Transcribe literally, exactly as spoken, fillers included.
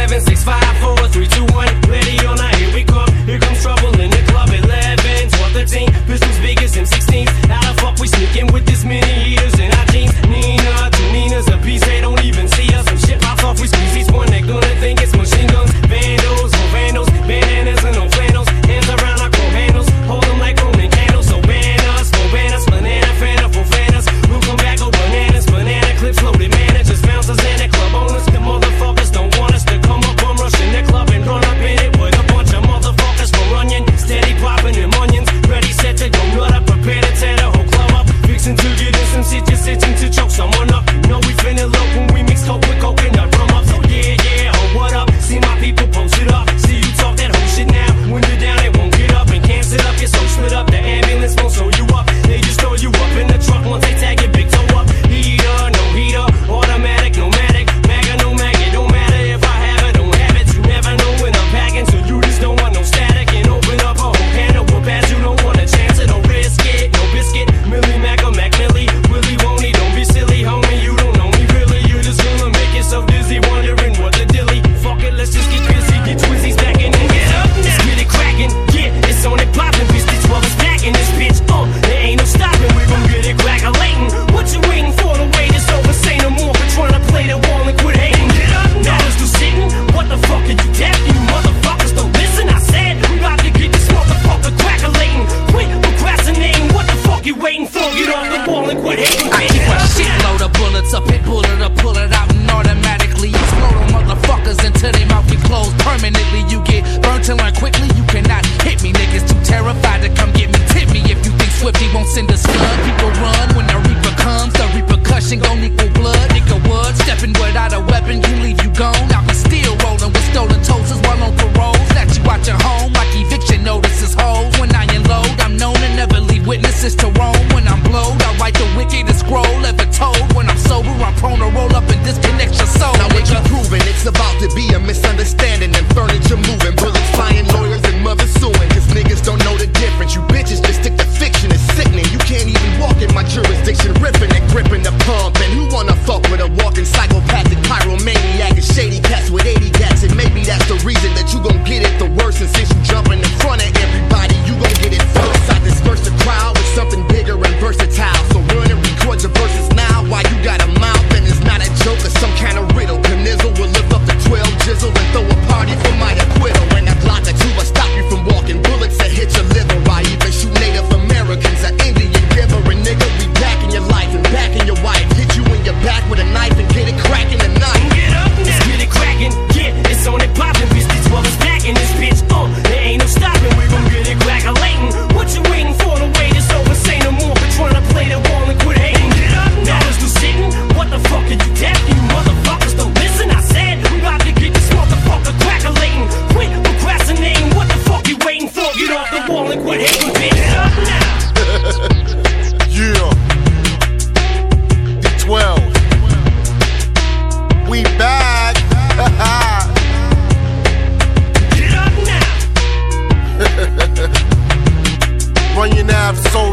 seven, six, five, four, three, two, one. Ready or not, here we come. Here comes trouble in the club. eleven, twelve, thirteen. Pistols big as M sixteens. How the fuck we sneaking with this many heaters in our jeans? Nina, two Ninas, a piece, they don't even see us. Some shit pops off, we squeeze each one. They're gonna think it's machine guns. Vandals, no vandals, bandanas and no flannels. Hands around our crow handles. Hold them like Roman candles. So ban us, go ban us. Banana, fana, for fanas. We'll come back, go bananas. Banana clips loaded, managers, bouncers, and the club owners. The motherfuckers don't want us to come up, I'm rushing the club and run up in it with a bunch of motherfuckers for running. Steady popping them onions. Ready, set to go nut up. Prepare to tear the whole club up. Fixing to get in some shit, just itching to choke someone up. You know we finna low when we mix coke with coconut rum up. So yeah, yeah, oh what up? See my people post it up. See you talk that whole shit now. When you're down, they won't get up and can't sit up. You're so split up. The ambulance won't sew you up. They just throw you up in the truck once they tag your big toe up. Heater, no heater, automatic, no matic, maga, no mag. It don't matter if I have it, don't have it. You never know when I'm packing, so you just don't want no static. And open up a whole can of whoop ass. You don't want a chance, so don't risk it. No biscuit, Millie Mac or Mac Millie. Willie won't he? Don't be silly, homie. You don't know me really. You're just gonna make yourself dizzy, wondering what the dilly. Fuck it, let's just get busy, get Twizzies back in and get up now. Let's get it cracking, yeah, it's on it popping. Bitch, this twelve is back in this bitch. Uh, there ain't no stopping, we gon' get it crack-a-lating. What you waiting for? The wait is over. Say no more for trying to play the wall and quit hating. Get up now, let's do sitting. What the fuck are you deaf? You motherfuckers don't listen. I said we about to get this motherfucker crack-a-lating. Quit procrastinating. What the fuck you waiting for? Get off the wall and quit hating. I keep a shitload of bullets, a pit bull to pull it out and automatically explode on motherfuckers until they mouth get closed permanently. You get burnt to learn quickly. You cannot hit me, niggas too terrified to come get me. Tip me if you think Swifty won't send a flood. People run when the reaper comes. The repercussion gon' equal blood. Nigga wood stepping without a weapon can leave you gone. I be still rolling with stolen toasters while on parole. Snatch you out your home like eviction notices hoes. When I unload, I'm known to never leave witnesses to roam. When I'm blowed, I write the wickedest scroll ever told. When I'm sober, I'm prone to roll up and disconnect your soul. Now what you proving? It's about to be a misunderstanding and furniture moving. Bullets flying, lawyers and mothers suing. Cause niggas don't know the difference. You bitches just stick to fiction. It's sickening. You can't even walk in my jurisdiction. Ripping and gripping the pump. And who wanna fuck with a walking psychopathic pyromaniac and shady cats with eighty cats? And maybe that's the reason that you gon' get it the worst. And since you jumping in front of everybody, you gon' get it first. I disperse the crowd with something bigger and versatile. So run and record your verses now while you got a mouth. And it's not a joke or some kind of riddle. Canizzle will lift up the twelve jizzle and throw a party for my acquittal. And a Glock or two will stop you from walking. Bullets that hit your liver. I even shoot Native Americans, an Indian giver. And nigga, we back in your life and back in your wife. Hit you in your back with a knife and get it cracking tonight. Get up now, let's get it cracking. Yeah, it's on it popping. Bitch, this twelve is back in this bitch. Uh, there ain't no stopping. We gon' get it crack-a-lating. What you waiting for? The wait is over. Say no more for trying to play the wall and quit hating. Get up now, let's do sitting. What the fuck are you deaf? You motherfuckers don't listen. I said we about to get this motherfucker crack-a-lating. Quit procrastinating. What the fuck you waiting for? Get off the wall and quit hating. Bitch, get up now. Yeah. D twelve. We back. Get up now. Run your nab, soul